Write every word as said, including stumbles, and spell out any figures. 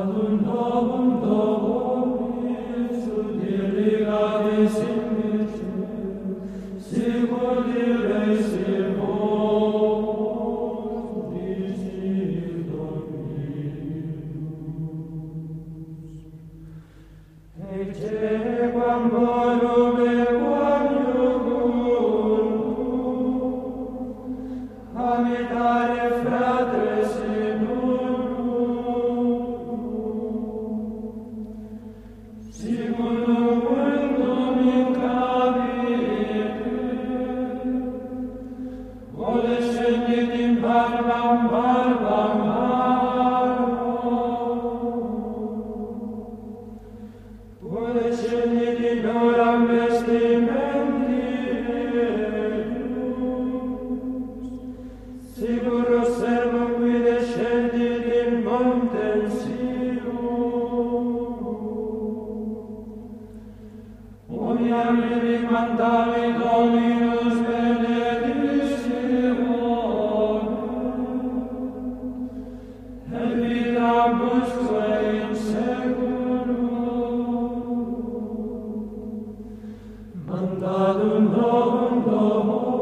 Mandatum novum Dominus, ut irrigatis in virtue, sicut illes in vos, dicit Dominus. Ecce quam morum et quam iucundum, habitare fratres in Simulum mundum incapite, volescendit in barbam barbam barbam, volescendit in oram vestimentius, sigurus servum qui descendit in montem Omniam mandavi Dominus benedictionem, et vitabusque in seculum. Mandatum novum Dominus,